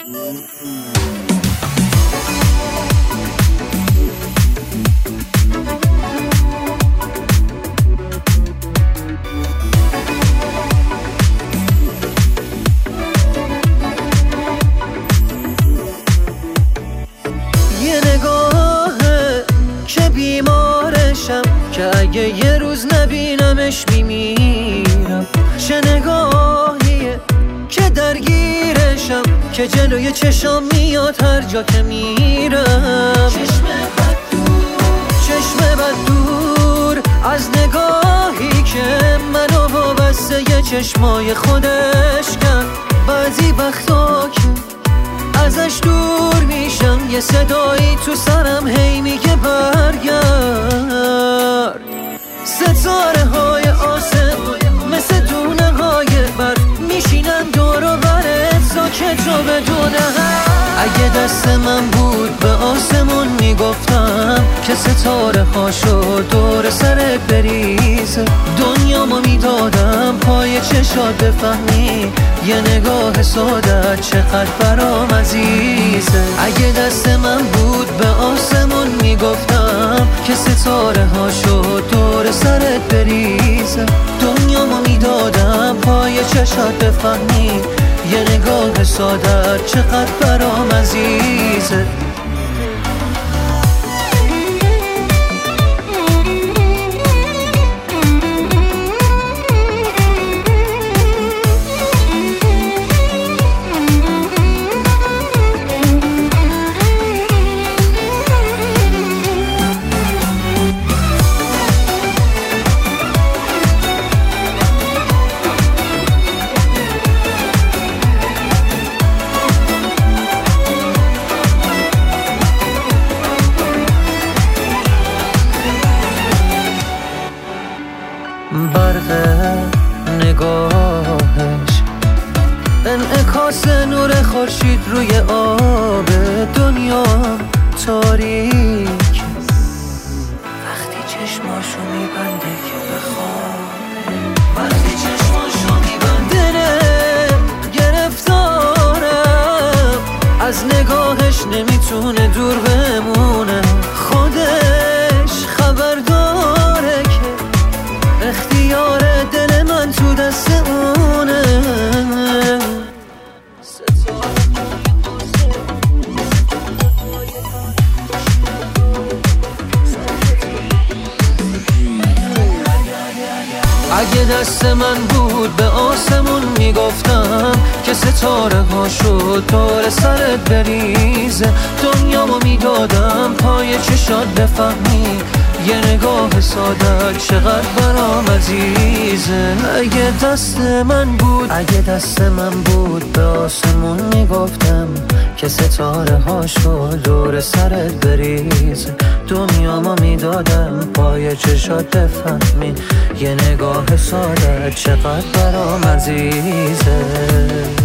که اگه یه روز نبینمش میمیرم. چه نگاهیه که درگیرشم، که جلوی چشام میاد هر جا که میرم. چشم بد دور از نگاهی که منو وابسته یه چشمای خودش کرد. بعضی وقتا که ازش دور میشم، یه صدایی تو سرم هی میگه برگرد. ستاره های آسمون مثل دونه های برف میشینن دور و برت ساکت رو بدونه. اگه دست من بود به آسمون میگفتم که ستاره هاشو دور سرت بریزه. دنیامو میدادم پای چشات بفهمی یه نگاه ساده چقدر برام عزیزه. اگه دست من بود به آسمون میگفتم که ستاره هاشو دور سرت بریزه. دنیامو میدادم پای چشات بفهمی یه نگاه ساده چقدر برام عزیزه. برق نگاهش انعکاس نور خورشید روی آب دنیا تاریک. وقتی چشماشو میبنده که بخوابه، وقتی چشماشو میبنده گرفتارم از نگاهش نمیتونه دور بمونه. خودش خبر داره که اختیار دل من تو دست اونه. اگه دست من بود به آسمون میگفتم که ستاره هاشو دور سرت بریزه. دنیامو میدادم پای چشات بفهمی یه نگاه ساده چقدر برام عزیزه. اگه دست من بود به آسمون میگفتم که ستاره هاشو دور سرت بریزه. دنیامو میدادم پای چشات بفهمی یه نگاه ساده چقدر برام عزیزه.